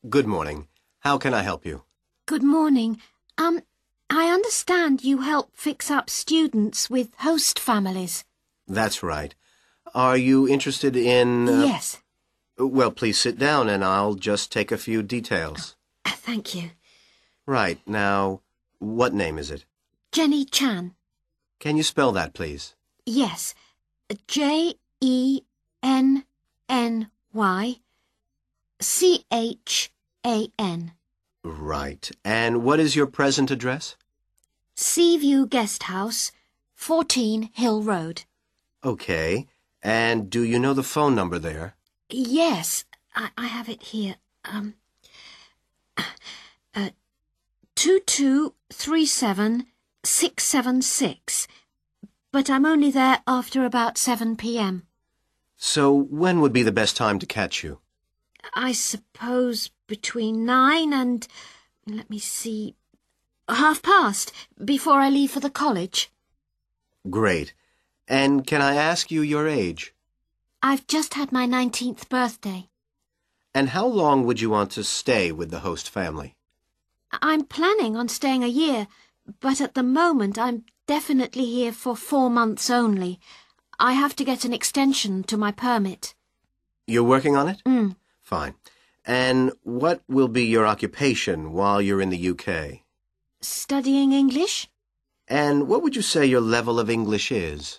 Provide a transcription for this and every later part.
Good morning. How can I help you? Good morning. I understand you help fix up students with host families. That's right. Are you interested in... Yes. Well, please sit down and I'll just take a few details. Thank you. Right. Now, what name is it? Jenny Chan. Can you spell that, please? Yes. JENNYCHAN. Right. And what is your present address? Seaview Guest House, 14 Hill Road. Okay. And do you know the phone number there? Yes, I have it here. 2237676. But I'm only there after about 7 p.m. So when would be the best time to catch you? I suppose between 9 and, let me see, past, before I leave for the college. Great. And can I ask you your age? I've just had my 19th birthday. And how long would you want to stay with the host family? I'm planning on staying a year, but at the moment I'm definitely here for 4 months only. I have to get an extension to my permit. You're working on it? Mm. Fine. And what will be your occupation while you're in the UK? Studying English? And what would you say your level of English is?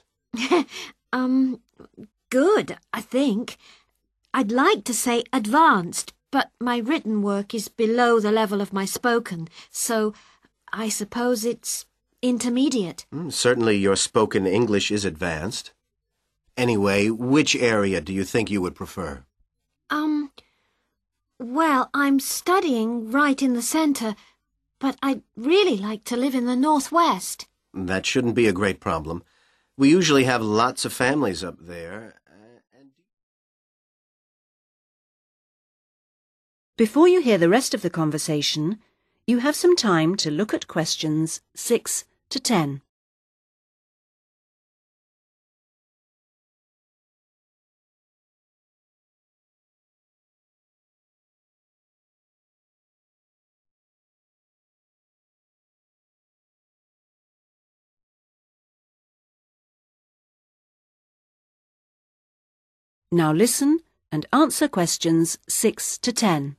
Good, I think. I'd like to say advanced, but my written work is below the level of my spoken, so I suppose it's intermediate. Certainly your spoken English is advanced. Anyway, which area do you think you would prefer? Well, I'm studying right in the centre, but I'd really like to live in the northwest. That shouldn't be a great problem. We usually have lots of families up there. Before you hear the rest of the conversation, you have some time to look at questions 6 to 10. Now listen and answer questions 6 to 10.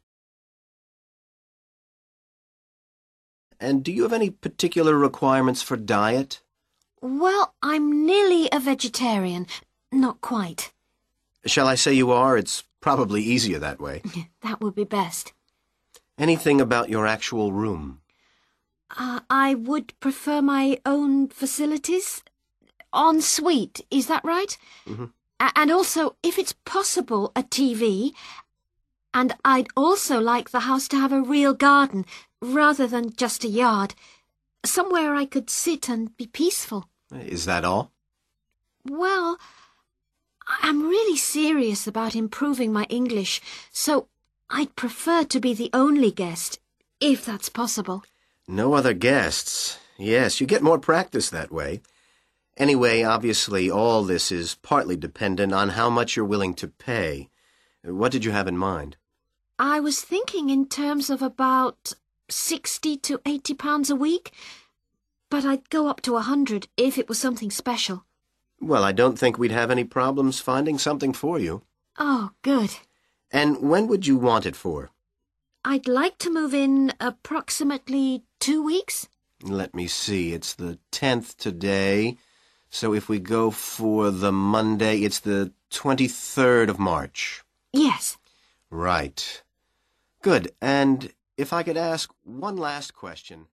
And do you have any particular requirements for diet? Well, I'm nearly a vegetarian. Not quite. Shall I say you are? It's probably easier that way. That would be best. Anything about your actual room? I would prefer my own facilities. En suite, is that right? Mm-hmm. And also, if it's possible, a TV. And I'd also like the house to have a real garden, rather than just a yard. Somewhere I could sit and be peaceful. Is that all? Well, I'm really serious about improving my English, so I'd prefer to be the only guest, if that's possible. No other guests. Yes, you get more practice that way. Anyway, obviously, all this is partly dependent on how much you're willing to pay. What did you have in mind? I was thinking in terms of about 60 to 80 pounds a week, but I'd go up to 100 if it was something special. Well, I don't think we'd have any problems finding something for you. Oh, good. And when would you want it for? I'd like to move in approximately 2 weeks. Let me see. It's the 10th today. So if we go for the Monday, it's the 23rd of March. Yes. Right. Good. And if I could ask one last question.